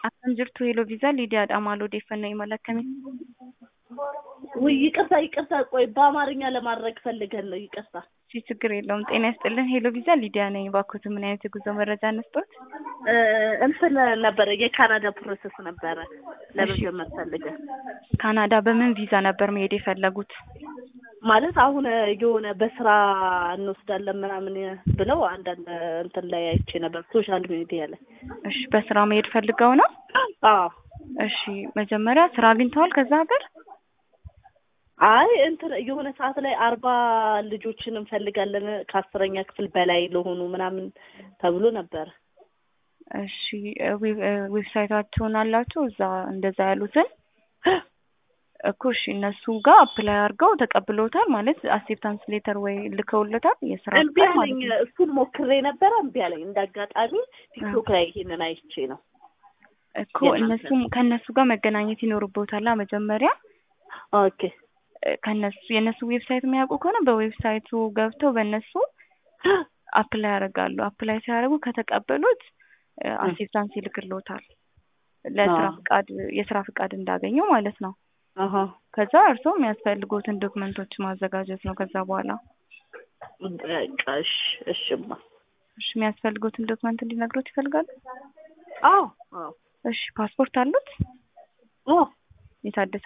Akkam jirtu Hello Visa Lidiyaadha maal odeeffannoo imala akkamii? ይቅርታ ቆይ በአማርኛ ለማድረግ ፈልገን ነው ይቅርታ። ችግር የለውም ጤና ይስጥልን ሄሎ ቪዛ ሊዲያ ነኝ ባክዎት ምን አይነት የጉዞ መረጃ እንስጥዎት? እንትን ነበር የካናዳ ፕሮሰስ ነበር ለመጀመር ፈልገን። ካናዳ በምን ቪዛ ነበር መሄድ የፈለጉት? ማለት አሁን የሆነ በስራ እንወስዳለን ምናምን ብለው አንዳንድ እንትን ላይ አይቼ ነበር ሶሻል ሚዲያ ላይ። እሺ በስራ መሄድ ፈልገው ነው? አዎ። እሺ መጀመሪያ ስራ አግኝተዋል ከዛ ሀገር? አይ እንትን የሆነ ሰዓት ላይ 40 ልጆችን እንፈልጋለን ከ10ኛ ክፍል በላይ ለሆኑ ምናምን ተብሎ ነበር። እሺ ዌብሳይታቸውን አላችሁ እዛ እንደዛ ያሉትን እኮ እሺ እነሱ ጋር አፕላይ አድርገው ተቀብለውታል ማለት አክሴፕታንስ ሌተር ወይ ልከውለታል የስራ ፍቃድ ማለት ነው። እሱን ሞክሬ ነበር እምቢ አለኝ እንዳጋጣሚ ቲክቶክ ላይ ይሄንን አይቼ ነው እኮ እነሱም ከነሱ ጋር መገናኘት ይኖርቦታል መጀመሪያ። ኦኬ ከነሱ የነሱ ዌብሳይት የሚያውቁ ከሆነ በዌብሳይቱ ገብተው በእነሱ አፕላይ ያደርጋሉ። አፕላይ ሲያደርጉ ከተቀበሉት አክሴፕታንስ ይልክልዎታል ለስራ ፍቃድ የስራ ፍቃድ እንዳገኙ ማለት ነው። ከዛ እርስዎ የሚያስፈልጉትን ዶክመንቶች ማዘጋጀት ነው። ከዛ በኋላ እሺማ እሺ የሚያስፈልጉትን ዶክመንት እንዲነግሩት ይፈልጋሉ? አዎ። እሺ ፓስፖርት አሉት? አዎ። የታደሰ